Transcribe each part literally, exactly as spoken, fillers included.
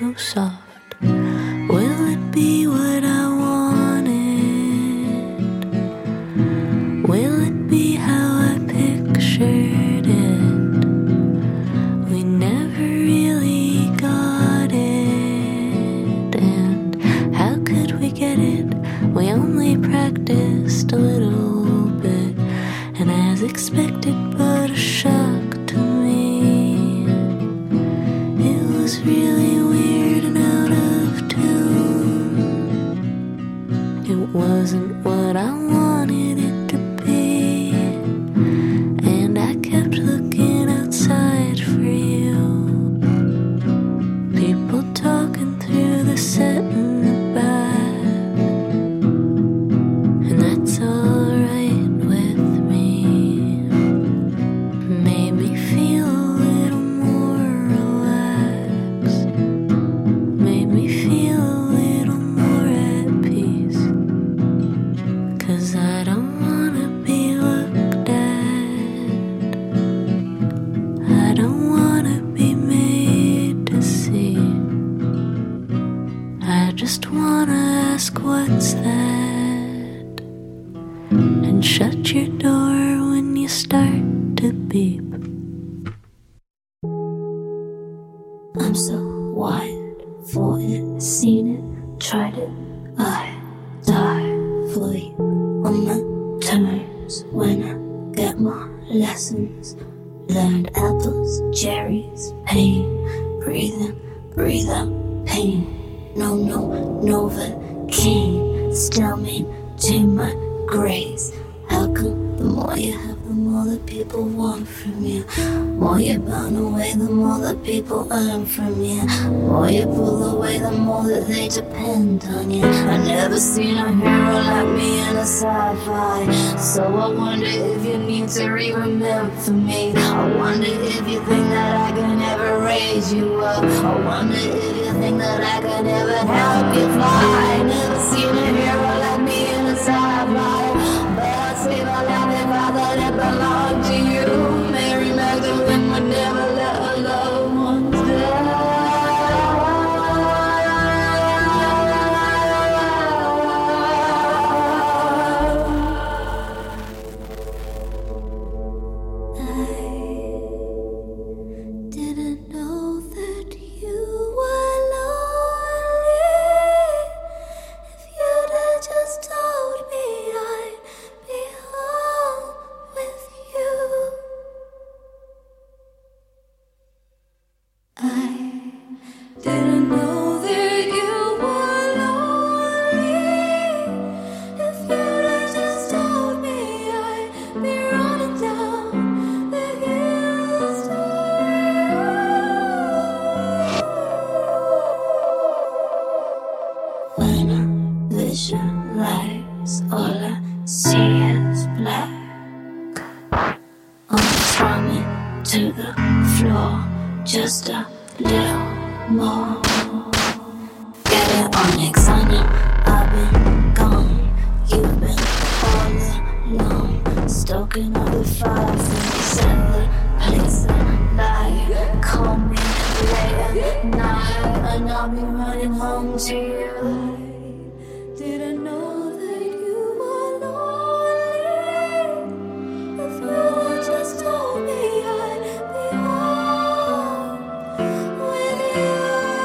go soft? Will it be what I wanted? Will it be how I pictured it? We never really got it. And how could we get it? We only practiced a little bit. And as expected, but a shock to me, it was really weird and out of tune. It wasn't what I wanted it to be, and I kept looking outside for you. People talking through the set in the back, and that's alright with me. Made me feel a little more relaxed, made me feel a little more at peace. Cause I don't wanna be looked at, I don't wanna be made to see. I just wanna ask what's that, and shut your door when you start to beep. I'm so wired for it, seen it, tried it. I die fully on my terms when I get my lessons. Learned apples, cherries, pain. Breathe in, breathe out, pain. No, no, Novocaine. Still maintain my grace. How come the more you have, the more that people want from you? More you burn away, the more that people earn from you. More you pull away, the more that they depend on you. I never seen a hero like me in a sci-fi, so I wonder if you need to re-remember me. I wonder if you think that I can ever raise you up. I wonder if you think that I can ever help you fly. I never seen a hero like me in a sci-fi, but I'd save my life if I thought it belonged to you. Mary Magdalene would never let her loved ones Didn't know that you were lonely. If you'd have just told me I'd be home with you. I didn't know that you were lonely. If you'd have just told me I'd be running down the hills to you. When I visualize, all I see is black. I'm drumming to the floor, just a little more. Get it Onyx, I know I've been gone. You've been all alone, stoking up the fire from the cellar, place alive. Call me late at night, and I'll be running home to you. Didn't know that you were lonely. If you'd have just told me I'd be home with you.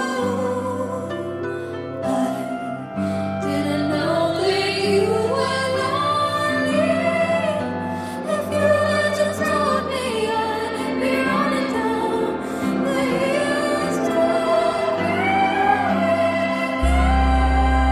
I didn't know that you were lonely. If you'd have just told me I'd be running down the hills to you.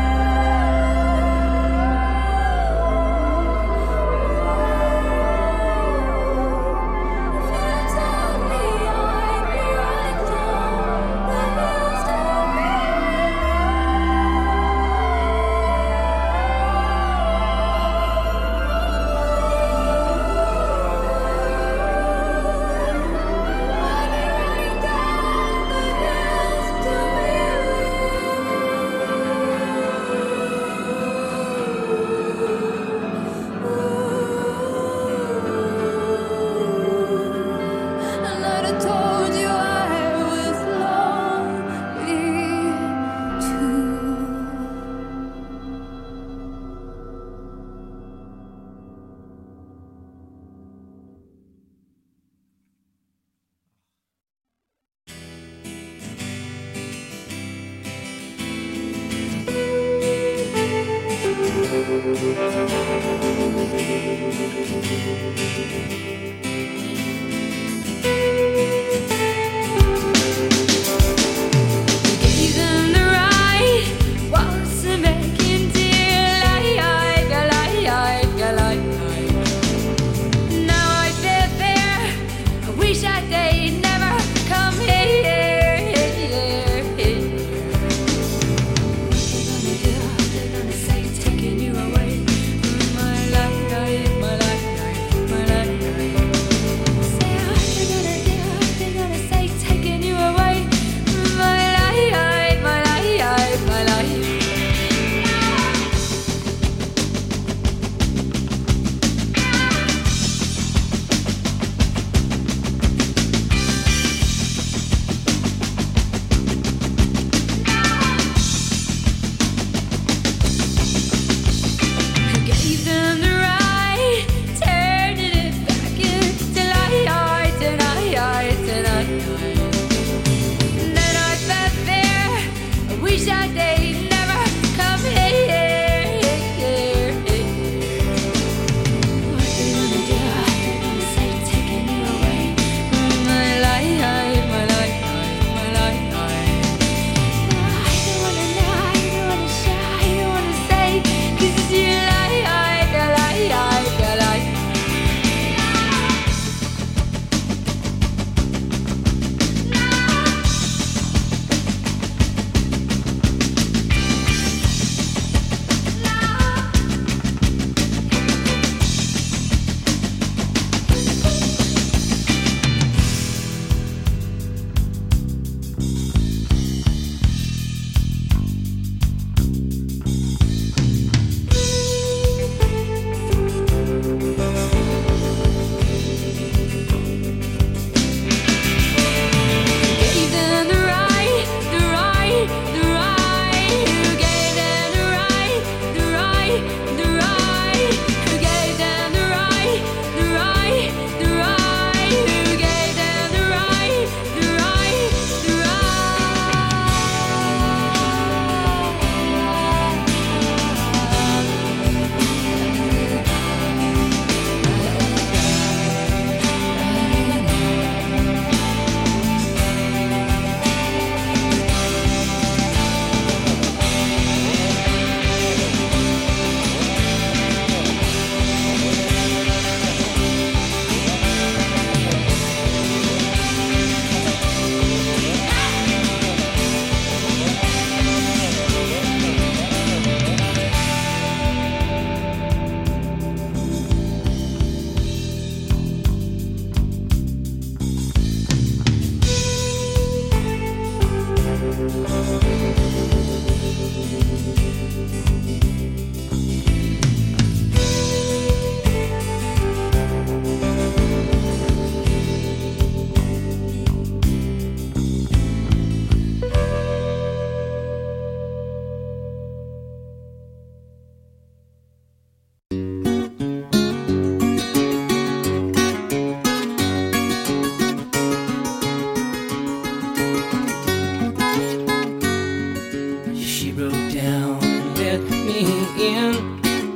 again.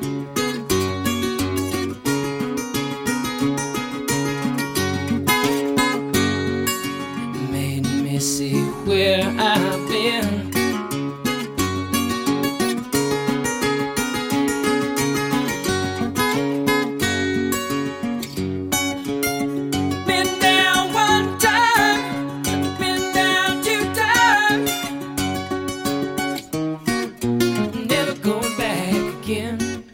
Made me see where I've been. Been down one time, been down two times, never going back again.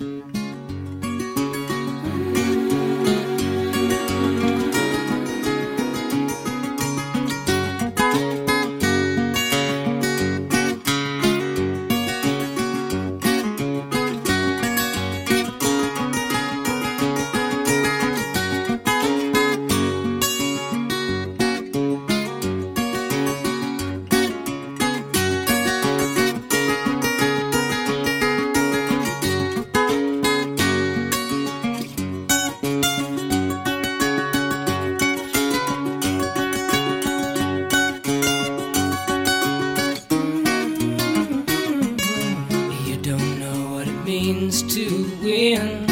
You don't know what it means to win.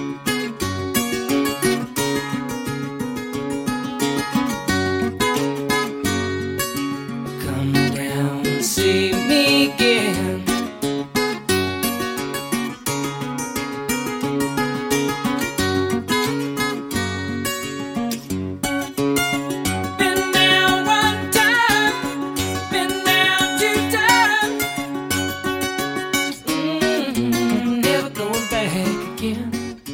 Come down and see me again. Been down one time, been down two times, mm, never going back again.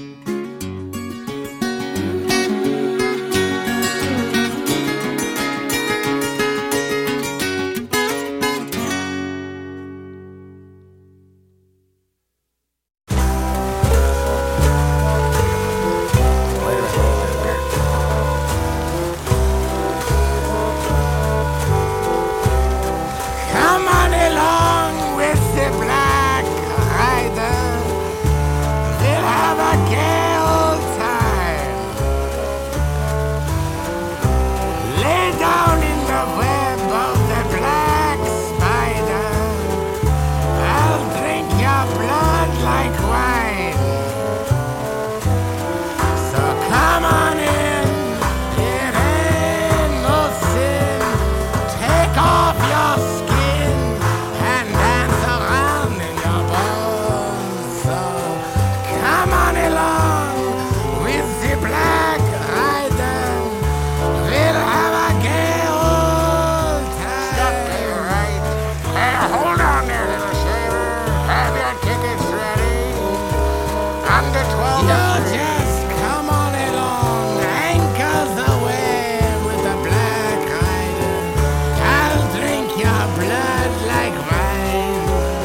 Come on along with the Black Rider. We'll have a gay old time. Lay down in the web of the black spider. I'll drink your blood like wine. So come on in, it ain't no sin. Take off your skin and dance around in your bones. So come on along with the Black Rider. We'll have a gay old time. Stop there, right? Hey, hold on there, little shaver. Have your tickets ready. Under twelve. You just come on along, anchors away with the Black Rider. I'll drink your blood like wine.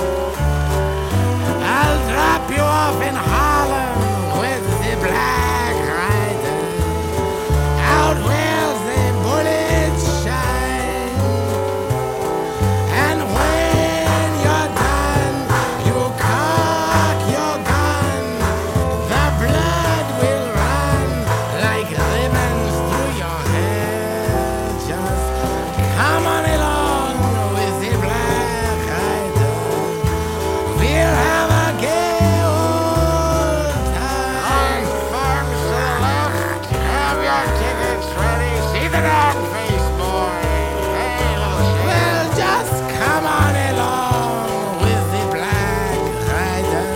I'll drop you off in Harlem with the Black Rider. Out where the bullets shine. And when you're done, you cock your gun. The blood will run like ribbons through your hair. Just come on along with the Black Rider. We'll have a gay old time. On farms to the left, have your tickets ready. See the dog face, boy. Hey, little shit. Well, just come on along with the Black Rider.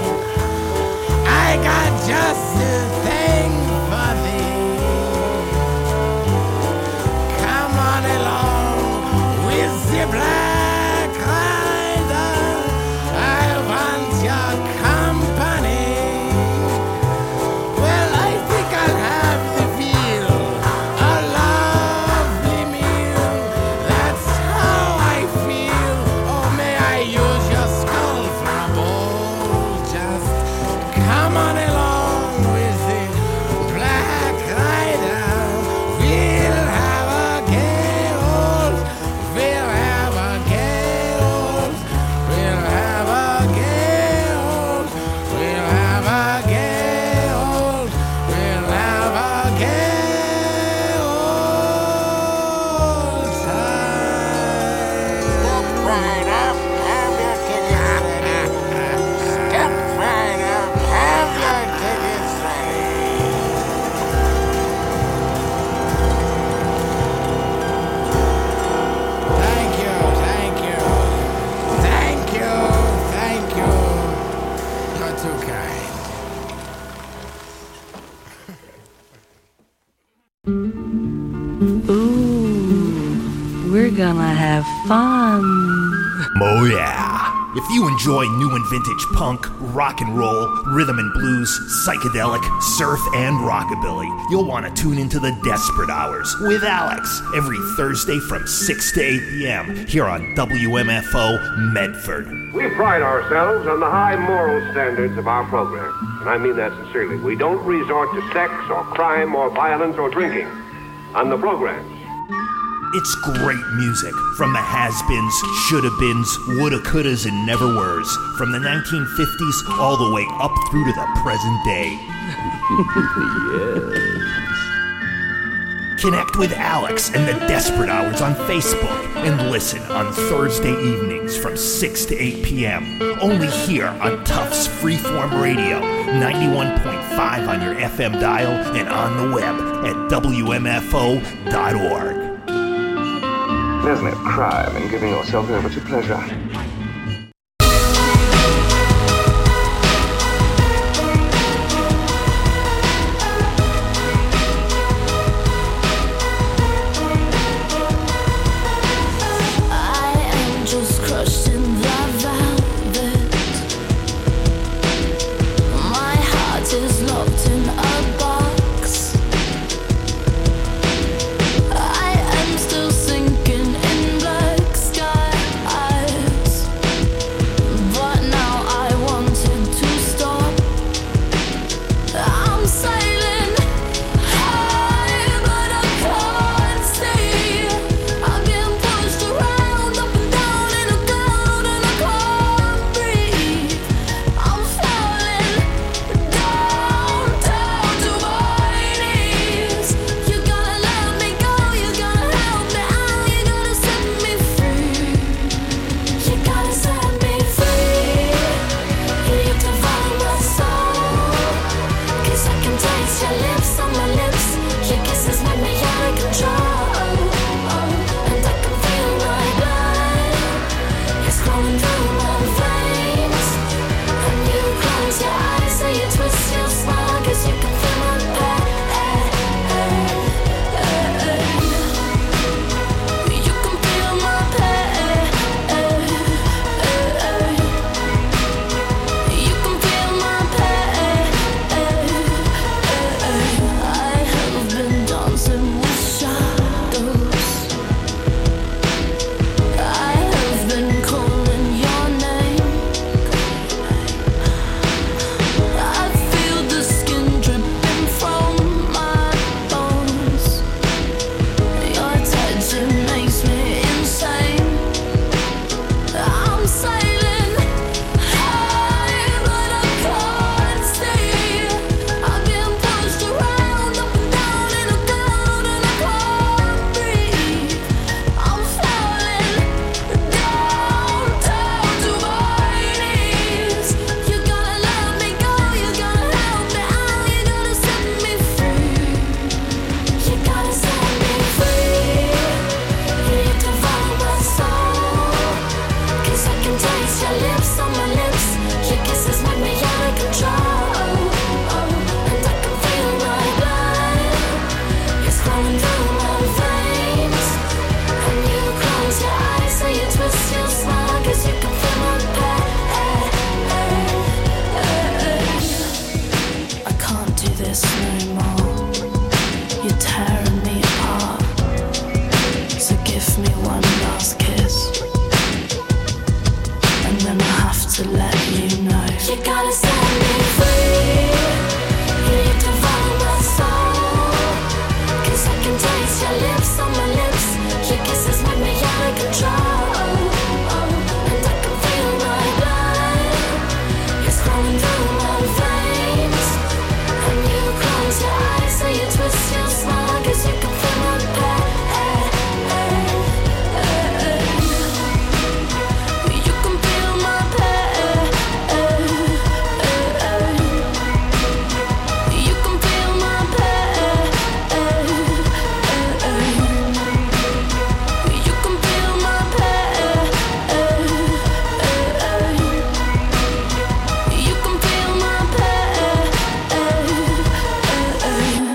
I got just the thing for thee. Come on along with the Black Rider. I want your company. Well, I think I'll have the feel, a lovely meal. That's how I feel. Oh, may I use your skull for a bowl? Just come on along with the Black Rider. We'll have a gay old, we'll have a gay old, we'll have a gay old, we'll have a gay old, we'll have a gay old time. Step right up, have your ticket ready. Step right have fun. Oh yeah. If you enjoy new and vintage punk, rock and roll, rhythm and blues, psychedelic, surf, and rockabilly, you'll want to tune into the Desperate Hours with Alex every Thursday from six to eight p.m. here on W M F O Medford. We pride ourselves on the high moral standards of our program, and I mean that sincerely. We don't resort to sex or crime or violence or drinking on the programs. It's great music from the has-beens, shoulda-beens, woulda-couldas, and never-weres, from the nineteen fifties all the way up through to the present day. Yes. Connect with Alex and the Desperate Hours on Facebook and listen on Thursday evenings from six to eight p.m. only here on Tufts Freeform Radio, ninety-one point five on your F M dial and on the web at W M F O dot org. There's no crime in giving yourself over to pleasure.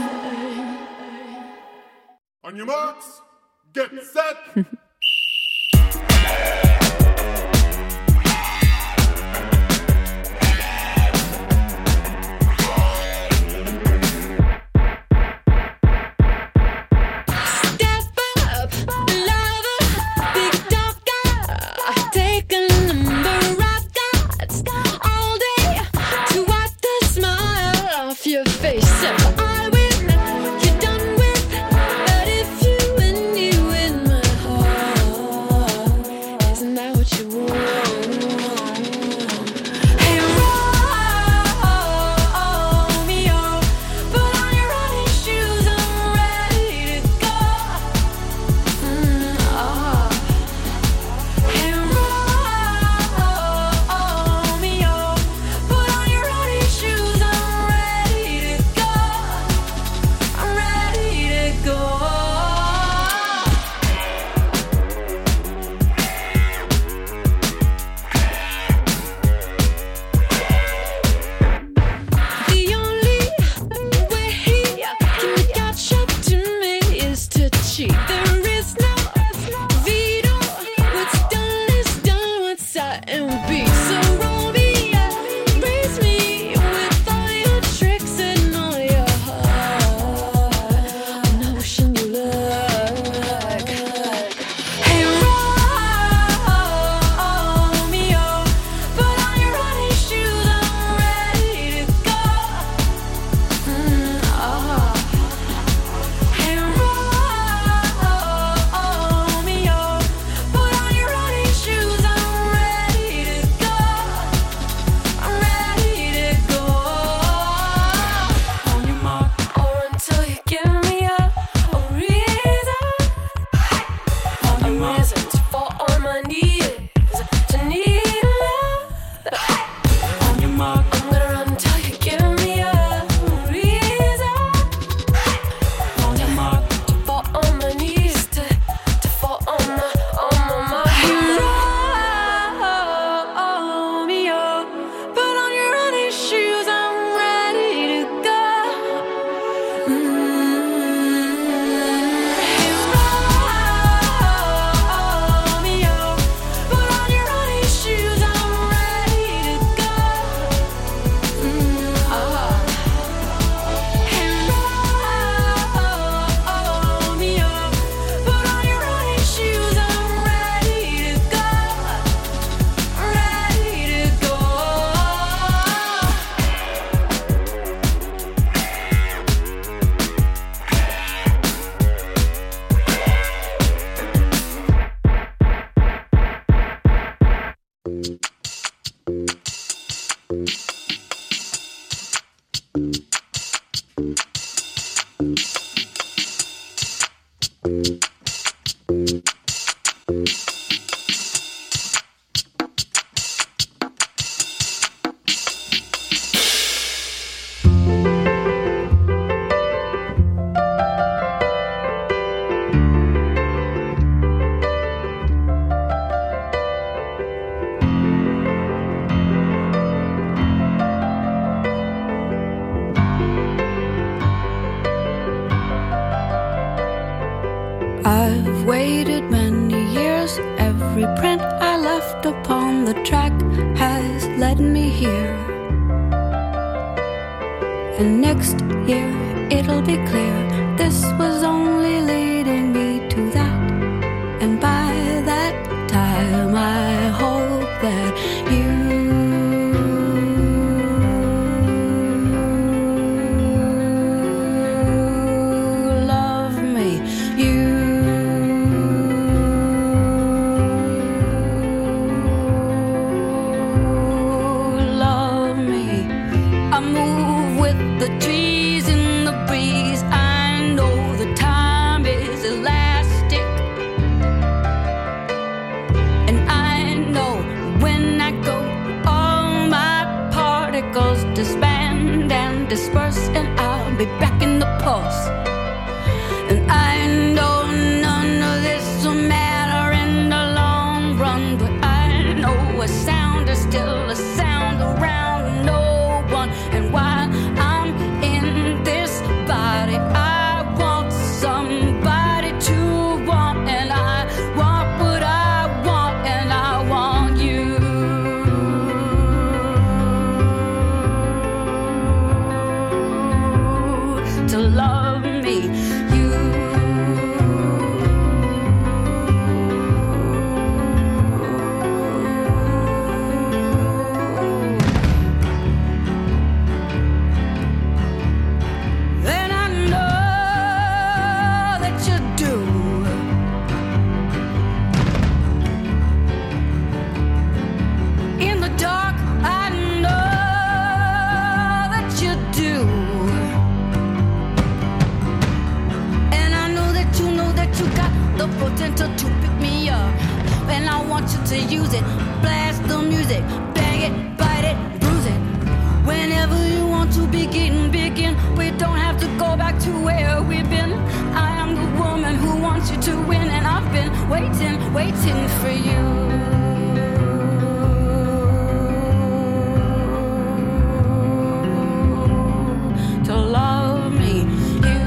On your marks, get set. I've waited many years. Every print I left upon the track has led me here. And next year it'll be clear this was only leading me to that. And by that time I hope that you love me. You love me. I move with the trees in the breeze. I know the time is elastic, and I know when I go all my particles disband and disperse, and I'll be back in the pulse. And I know none of this will matter in the long run, but I know a sound is still a sound around no one. And while I'm in this body, I want somebody to want, and I want what I want, and I want you to love me. blast the music, bang it, bite it, bruise it. Whenever you want to begin, begin. We don't have to go back to where we've been. I am the woman who wants you to win, and I've been waiting, waiting for you. To love me, you.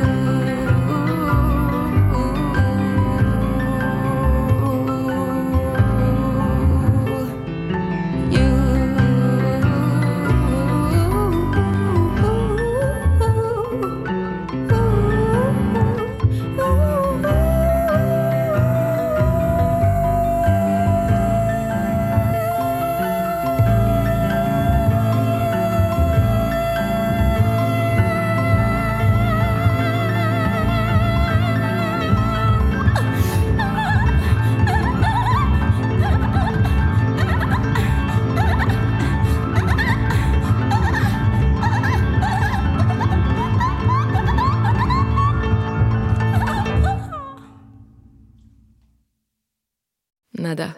You. Nada.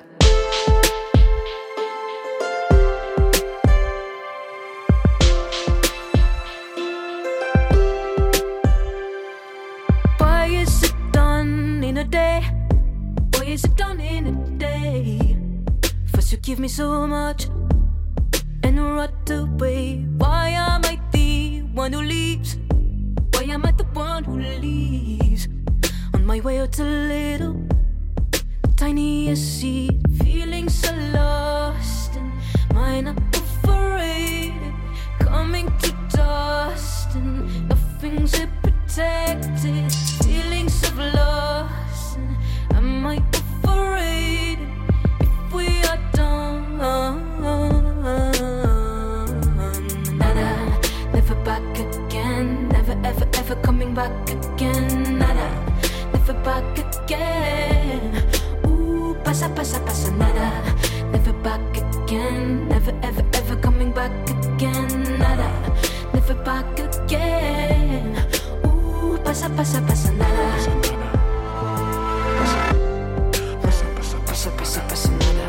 Why is it done in a day? Why is it done in a day? First you give me so much and right away. Why am I the one who leaves? Why am I the one who leaves? On my way out a little tiny seed, feeling so lost and mine up overrated, coming to dust and nothing's protected, feelings of loss and am I overrated if we are done? Nada, never back again, never ever ever coming back again. Nada, never back again. Pasa, pasa, pasa, nada. Never back again. Never, ever, ever coming back again. Nada. Never back again. Ooh, pasa, pasa, pasa, nada. Pasa, pasa, pasa, pasa, pasa, nada.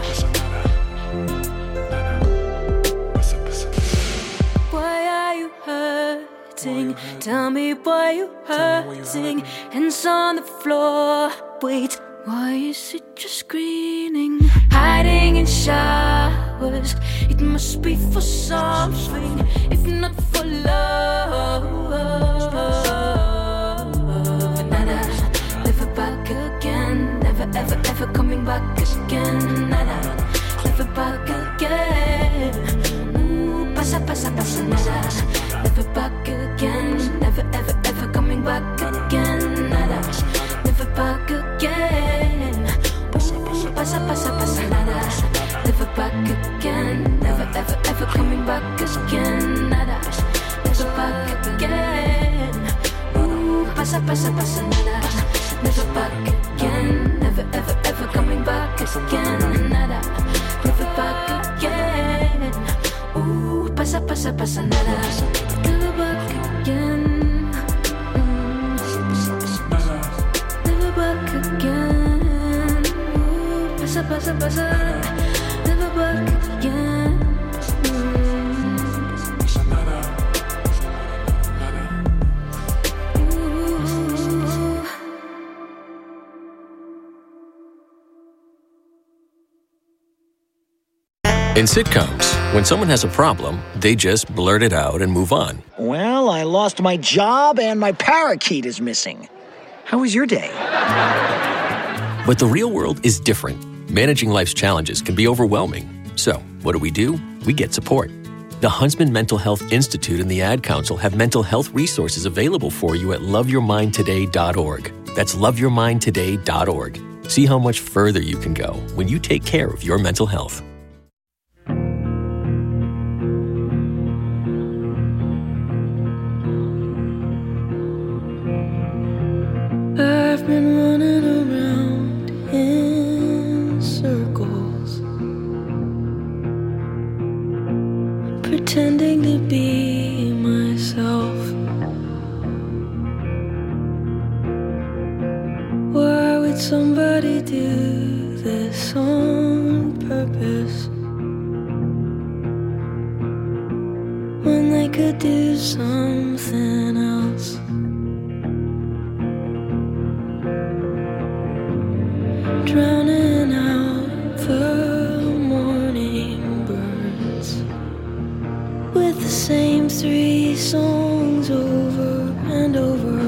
Why are you hurting? Tell me why you hurting. Hands on the floor. Wait. Why is it just greening? Hiding in showers. It must be for something, if not for love. Nada, never back again. Never ever ever coming back again. Nada, never back again. Ooh, pasa, pasa, pasa, nada. Never back again. Never ever ever coming back again. Nada, never back again. Ooh, pasa, pasa, pasa, nada. Never back again. Never ever ever coming back again. Nada, never back again. Ooh, pasa, pasa, pasa, nada. Never back again. Never ever ever coming back again. Nada, never back again. Ooh, pasa, pasa, pasa, nada. Never back again. Never back again. Ooh, pasa, pasa, pasa. Never back again. Ooh. In sitcoms, when someone has a problem, they just blurt it out and move on. Well, I lost my job and my parakeet is missing. How was your day? But the real world is different. Managing life's challenges can be overwhelming. So, what do we do? We get support. The Huntsman Mental Health Institute and the Ad Council have mental health resources available for you at love your mind today dot org. That's love your mind today dot org. See how much further you can go when you take care of your mental health. I've been running around in circles, pretending to be myself. Why would somebody do this on purpose? purpose when they could do something else. Drowning out the morning birds with the same three songs over and over.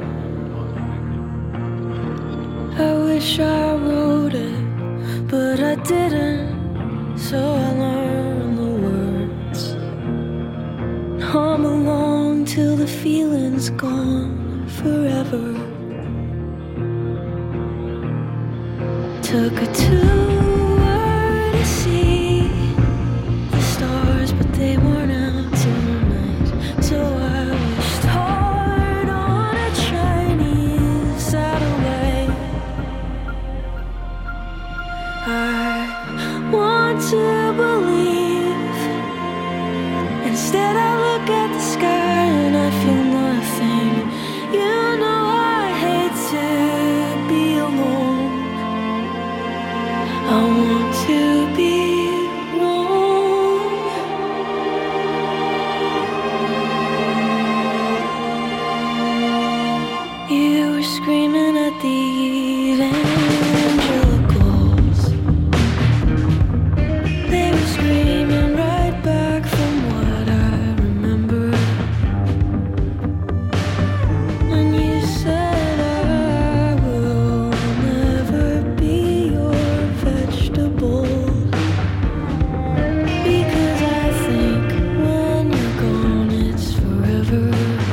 I wish I wrote it, but I didn't, so I learned the words. Hum along till the feeling's gone forever. Took a tour to see the stars, but they weren't out tonight. So I wished hard on a Chinese satellite. I want to believe. Instead I look at the sky and I feel nothing. You know I hate to be alone. I want to be wrong. You were screaming at the evangelicals. They were screaming right back from what I remember. And you said I will never be your vegetable, because I think when you're gone it's forever.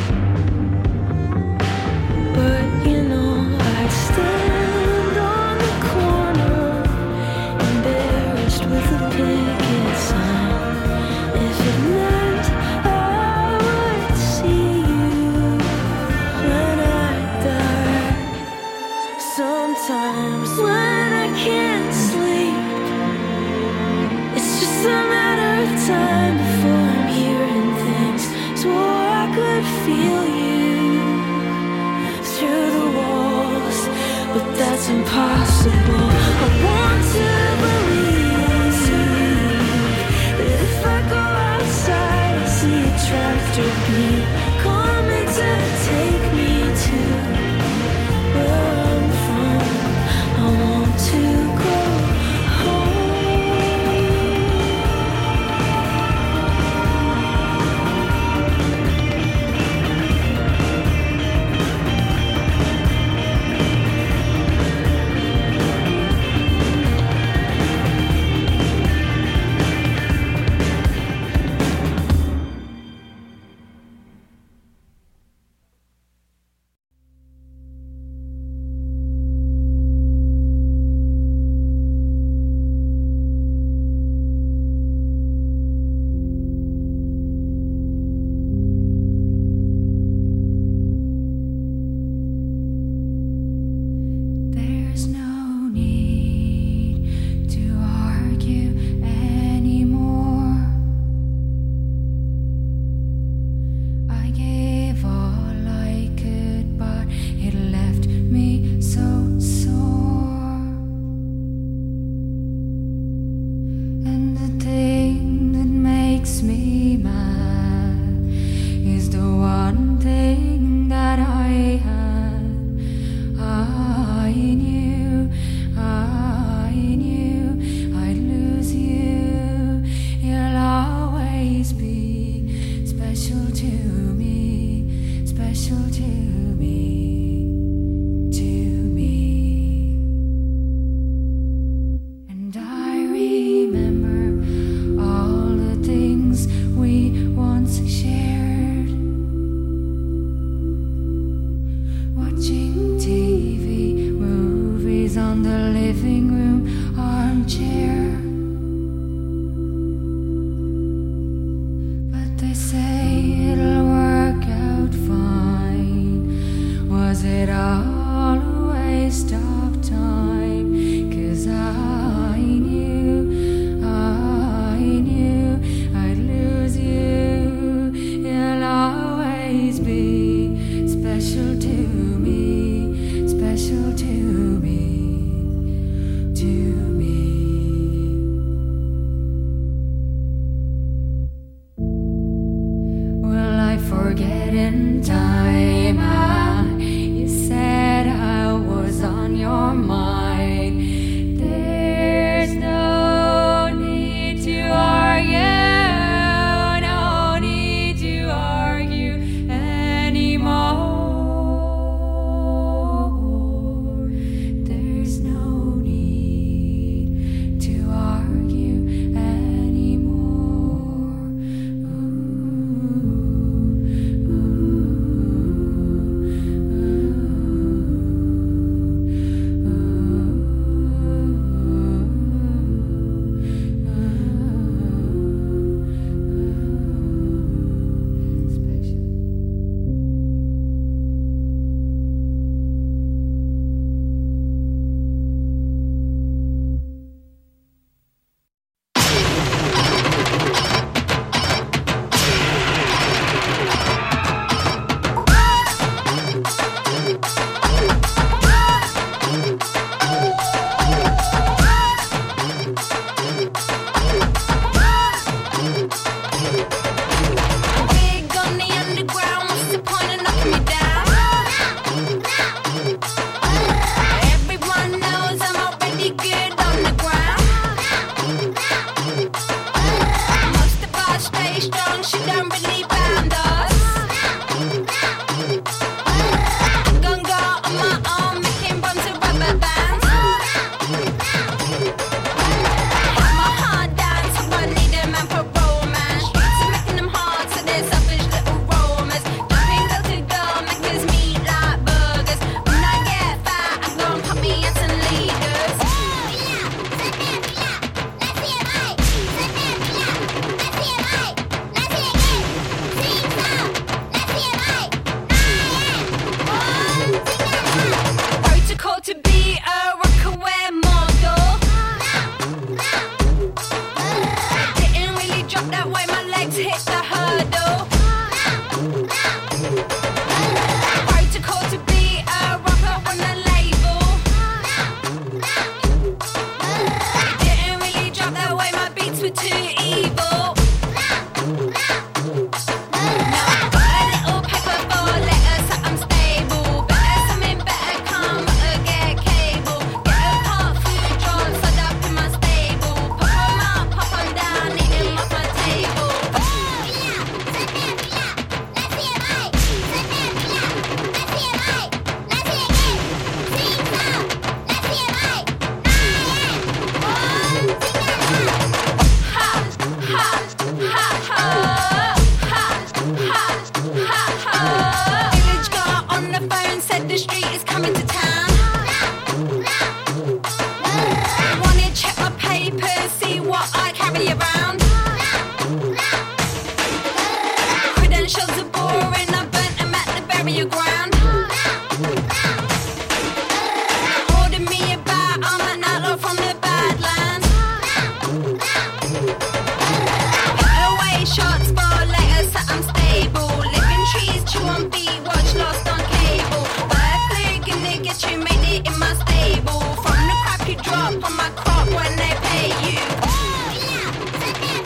But you know I'd stand on the corner embarrassed with a picket sign if it meant I would see you when I die. Sometimes when I can't sleep, it's just a matter of time before I'm hearing things. Swore I could feel you through the walls, but that's impossible. I want to believe that if I go outside, I see a tractor beam coming to take me to where I'm from. I want to go home. that way, my legs hit the hurdle. Protocol to be a rocker on the label. Didn't really drop that way, my beats were too evil. Now I got a little paper for letters, so I'm stable. Better something better come, uh, get cable. Get a part food drawn, set up in my stable. Pop 'em up, pop 'em down, eat 'em off my table. Village girl on the phone said the street is coming to town. Wanna check my papers, see what I carry around. Credentials are boring, I burnt them at the burial ground. Order me about, I'm an outlaw from the Badlands. Put away shots for later, so I'm stable. Living trees, chew on beat, watch Lost on cable. Bird flu, gonna get you, made it in my stable. From the crap you drop on my crop when they pay you.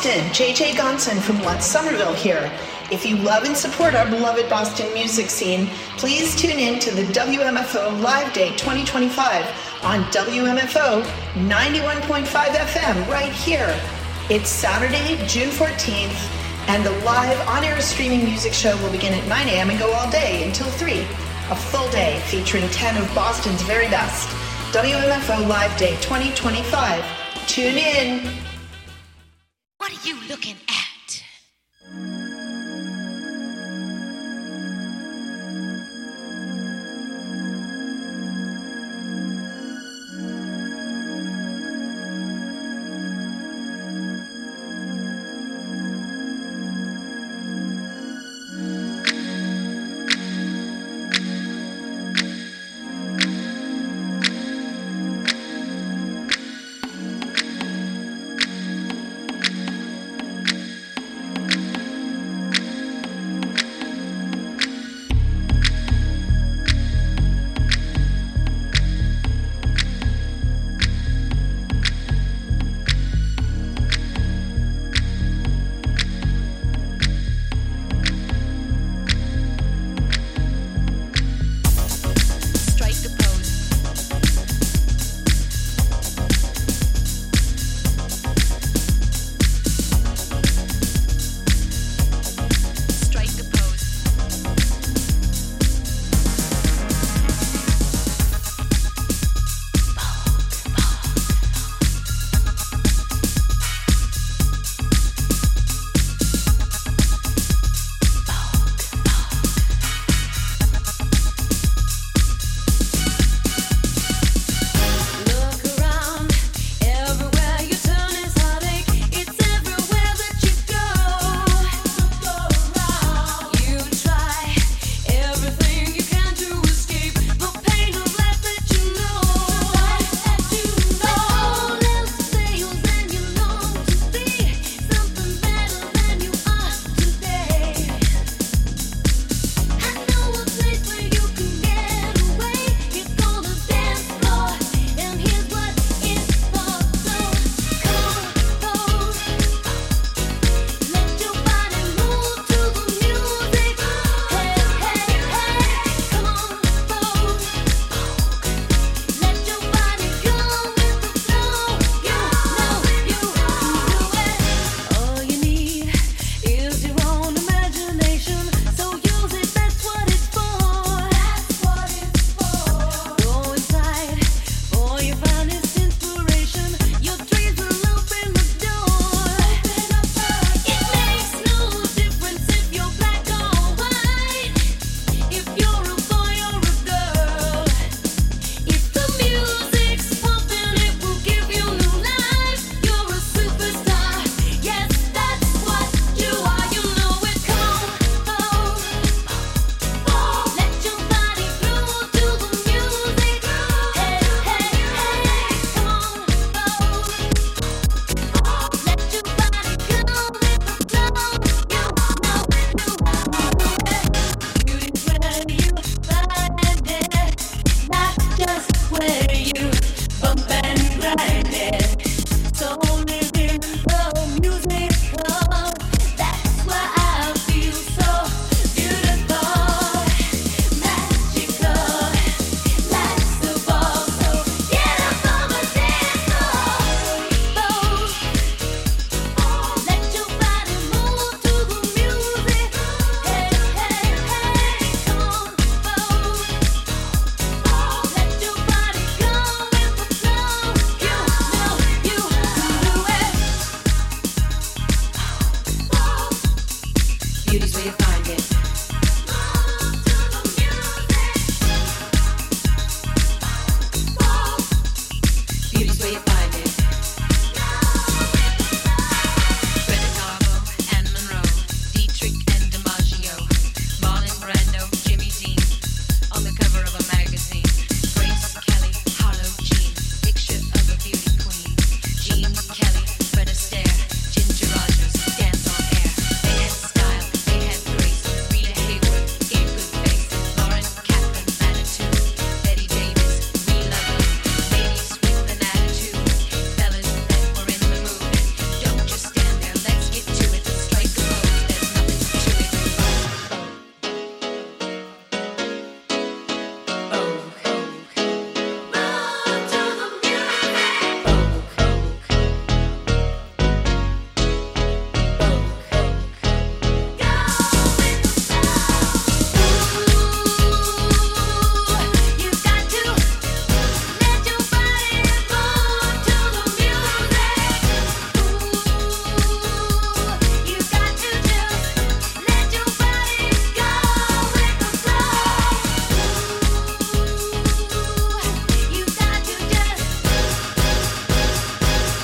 Boston, J J Gonson from Let's Somerville here. If you love and support our beloved Boston music scene, please tune in to the W M F O Live Day twenty twenty-five on W M F O ninety-one point five F M right here. It's Saturday, June fourteenth, and the live on-air streaming music show will begin at nine a.m. and go all day until three. A full day featuring ten of Boston's very best. W M F O Live Day twenty twenty-five. Tune in. What are you looking at?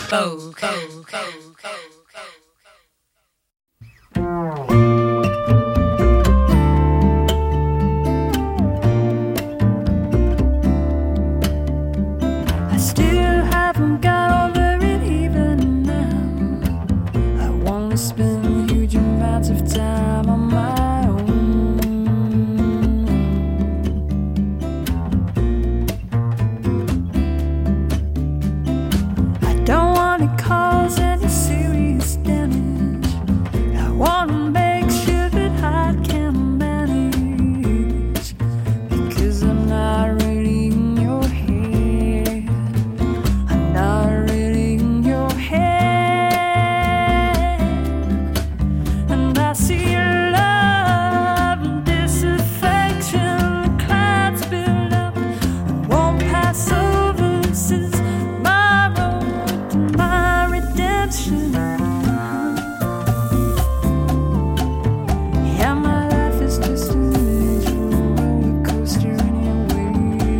co, co, co, co. I still haven't got over it even now. I wanna spend huge amounts of time on my own. I don't wanna cause any serious damage. I wanna make sure that I can manage, because I'm not really in your head. I'm not really in your head. And I see love and disaffection, clouds build up and won't pass over. This is my road to my redemption. Yeah, my life is just an image of a roller coaster anyway.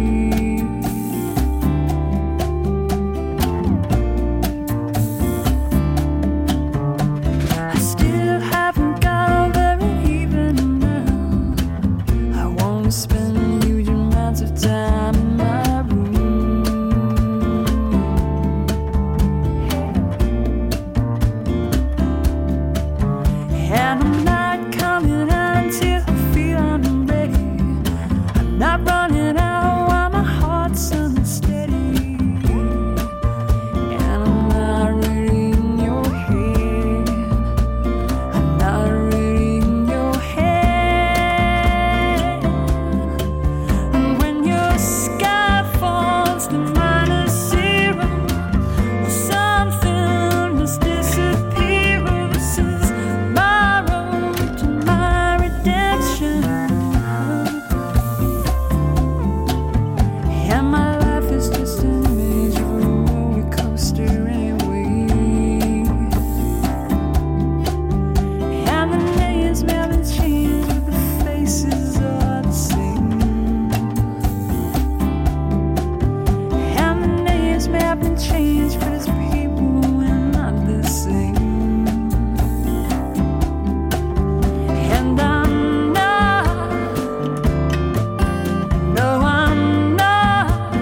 I still haven't got over it even now. I wanna spend huge amounts of time in my room. And I'm not coming out until I feel I'm ready. I'm not running out while my heart's unsteady. And I'm not really in your head. I'm not really in your head. And when your sky falls to minus zero, something must disappear. This is my road to my redemption. And my life is just an image of a roller coaster anyway. And the names may have been changed, but the faces are the same. And the names may have been changed, but as people we're not the same. And I'm not, no I'm not,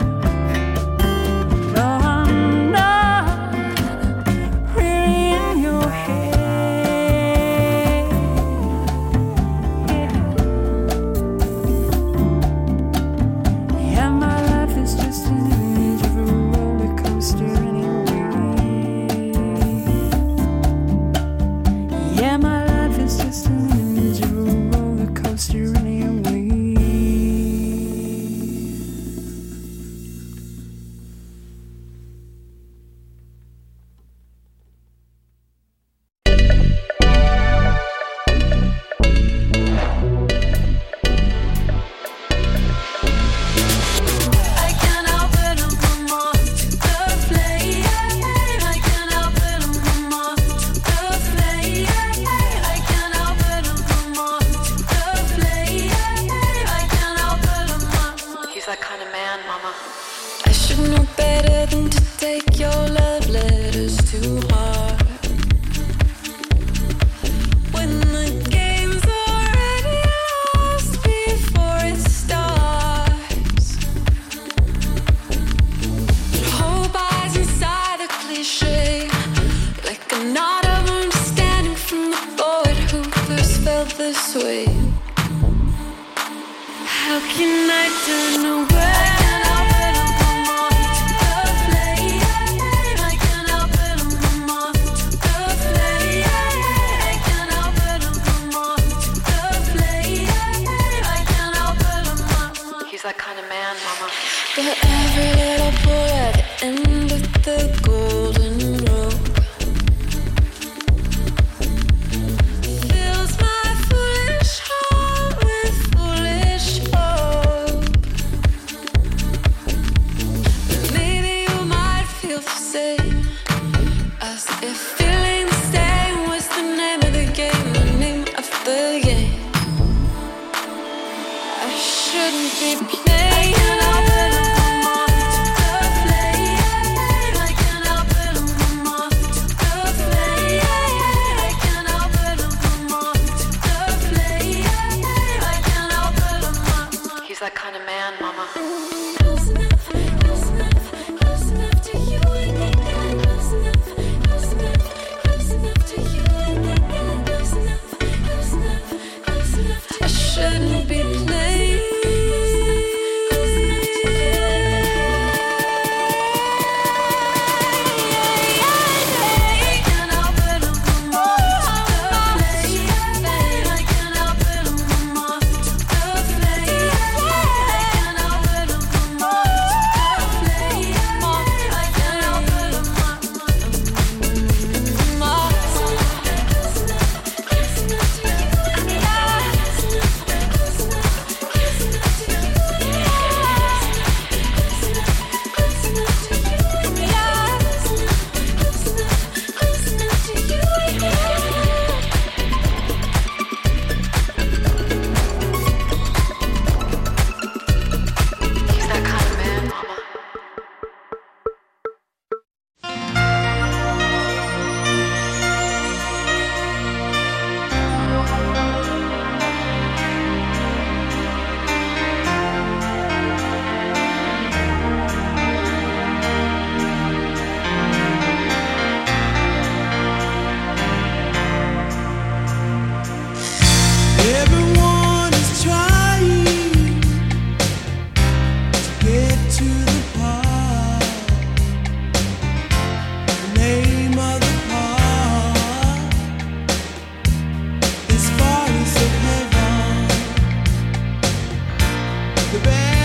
no I'm not really in your head. Yeah, my life is just an image of a roller coaster anyway. Yeah, my life is just an image of a roller coaster anyway. I can't help it, I'm come on to the play. I can't help it, I'm come on to the play. I can't help it, I'm come on to the play. I can't help it, I'm not. He's that kind of man, mama. I should know better than to take your love letters too hard. When the game's already lost before it starts. Hope hides inside a cliche, like a knot of understanding from the poet who first felt this way. How can I turn away? I can't help it, I'm come on to the play. I can't help it, I'm come on to the play. I can't help it, I'm come on to the play. I can't help it, I'm not. He's that kind of man, mama. But every little boy at the end of the golden road fills my foolish heart with foolish hope. But maybe you might feel the same, as if feeling the same was the name of the game, the name of the game. I shouldn't be playing. I can't help it, I'm come on to the play. I can't help it, I'm He's that kind of man, mama. I shouldn't be playing. Everyone is trying to get to the park. The name of the park is Forest of Heaven. The band